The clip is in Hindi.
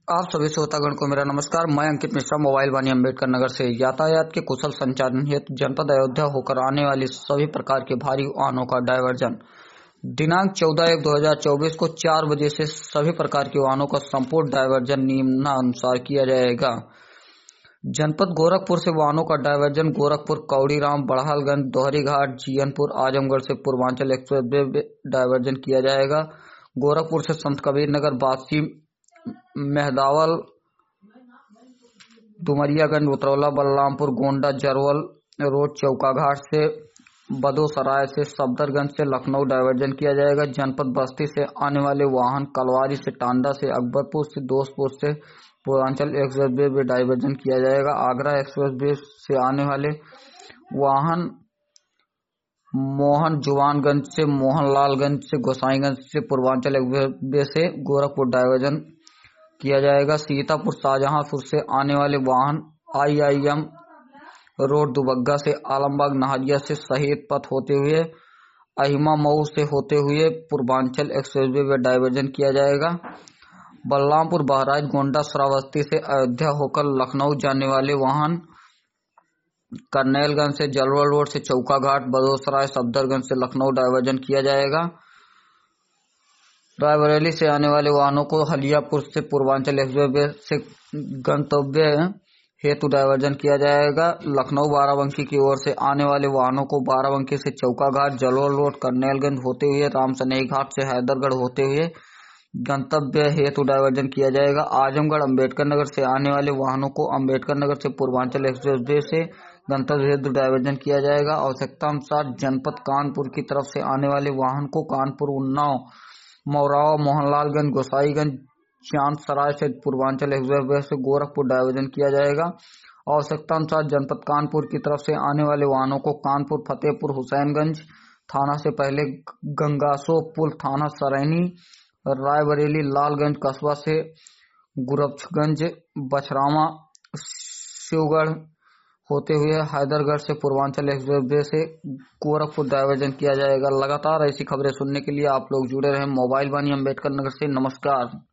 आप सभी श्रोतागण को मेरा नमस्कार। मैं अंकित मिश्रा, मोबाइल वाणी अम्बेडकर नगर से। यातायात के कुशल संचालन हेतु जनपद अयोध्या होकर आने वाली सभी प्रकार के भारी वाहनों का डायवर्जन दिनांक 14/1/2024 को 4 बजे से सभी प्रकार के वाहनों का संपूर्ण डायवर्जन निम्नानुसार किया जाएगा। जनपद गोरखपुर से वाहनों का डायवर्जन गोरखपुर, कौड़ीराम, बड़हलगंज, दोहरीघाट, जीयनपुर, आजमगढ़ से पूर्वांचल एक्सप्रेस वे डायवर्जन किया जाएगा। गोरखपुर से संत कबीर नगर, बासी, मेहदावल, डुमरियागंज, उतरौला, बलरामपुर, गोंडा, जरवल रोड, चौकाघाट से बदोसराय से सफदरगंज से लखनऊ डायवर्जन किया जाएगा। जनपद बस्ती से आने वाले वाहन कलवारी से, टांडा से, अकबरपुर से, दोस्तपुर से पूर्वांचल एक्सप्रेस वे डायवर्जन किया जाएगा। आगरा एक्सप्रेस वे से आने वाले वाहन मोहन जुवानगंज से, मोहनलालगंज से, गोसाईगंज से पूर्वांचल एक्सप्रेस वे से गोरखपुर डायवर्जन किया जाएगा। सीतापुर शाहजहांपुर से आने वाले वाहन IIM रोड, दुबग्गा से, आलमबाग नहरिया से शहीद पथ होते हुए अहिमा मऊ से होते हुए पूर्वांचल एक्सप्रेस वे डायवर्जन किया जाएगा। बलरामपुर, बहराइच, गोंडा, श्रावस्ती से अयोध्या होकर लखनऊ जाने वाले वाहन करनेलगंज से, जलवल रोड से चौकाघाट, बदोसराय, सफदरगंज से लखनऊ डायवर्जन किया जाएगा। रायबरेली से आने वाले वाहनों को हलियापुर से पूर्वांचल एक्सप्रेस से गंतव्य हेतु डायवर्जन किया जाएगा। लखनऊ बाराबंकी की ओर से आने वाले वाहनों को बाराबंकी से चौकाघाट, जलवल रोड, करनेलगंज होते हुए रामसनेही घाट से हैदरगढ़ होते हुए गंतव्य हेतु डायवर्जन किया जाएगा। आजमगढ़ अम्बेडकर नगर से आने वाले वाहनों को अम्बेडकर नगर से पूर्वांचल एक्सप्रेस वे से गंतव्य हेतु डायवर्जन किया जाएगा। आवश्यकता अनुसार जनपद कानपुर की तरफ से आने वाले वाहन को कानपुर, उन्नाव, मौरावा, मोहनलालगंज, गोसाईगंज, चांदसराय से पूर्वांचल एक्सप्रेस वे से गोरखपुर डायवर्जन किया जाएगा। आवश्यकता अनुसार जनपद कानपुर की तरफ से आने वाले वाहनों को कानपुर, फतेहपुर, हुसैनगंज थाना से पहले गंगासो पुल थाना सरैनी, रायबरेली, लालगंज कस्बा से गुरबचगंज, बछरावा, शिवगढ़ होते हुए हैदरगढ़ से पूर्वांचल एक्सप्रेस वे से गोरखपुर डायवर्जन किया जाएगा। लगातार ऐसी खबरें सुनने के लिए आप लोग जुड़े रहें मोबाइल वाणी अम्बेडकर नगर से। नमस्कार।